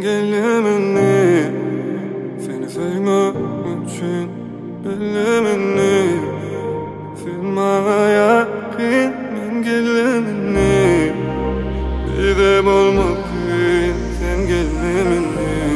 gelmeni, seni sevmek için bellemeni, sen bana yakın men gelmeni, bir de olmadın sen gelmeni.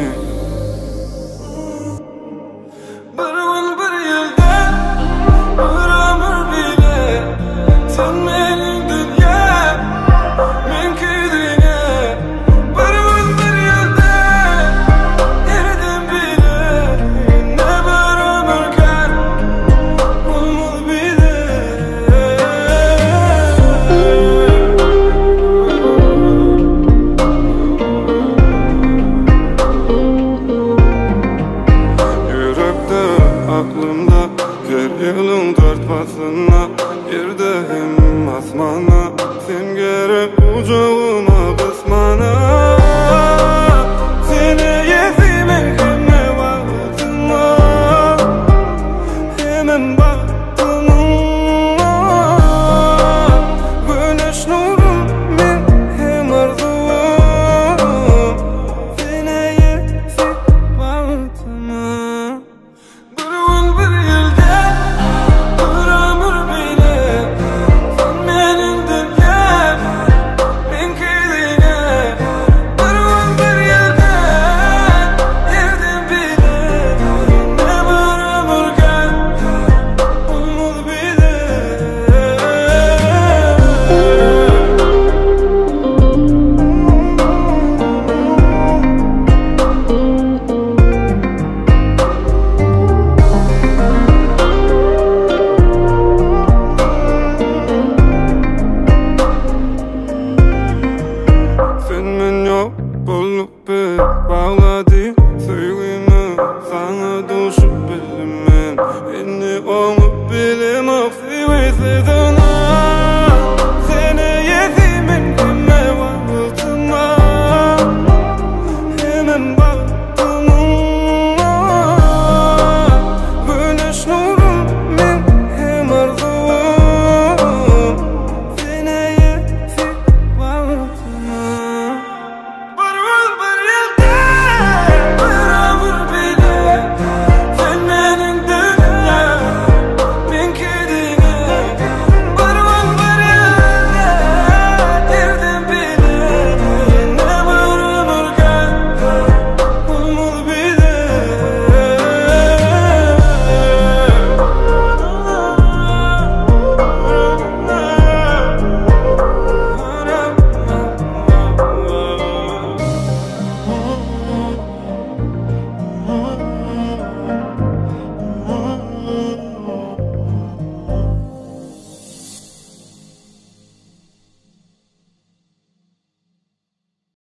Bir yıl bir yılda bir ömür bile sen benim dünya men kedine. Bir yıl bir yılda yerden bile ne bir ömür kar olmadı bile. Yürekte aklımda her yılın dört basına, yerde hem asmana, sen gerek kucağıma kısmana. Seni yezimek hem vaktıma, hemen baktıma. Güneş nurum men hem arzum, seni yezik vaktıma. Bir yıl bir yılda bir ömür bile sen benim dünya men kedine. Bir yıl bir yılda yerden bile ne bir ömür kar olmadı bile. Sen men yok bulup bir bağladı sevgimi, sana düşüp bilmem. Beni onu bilemem, seviyordun.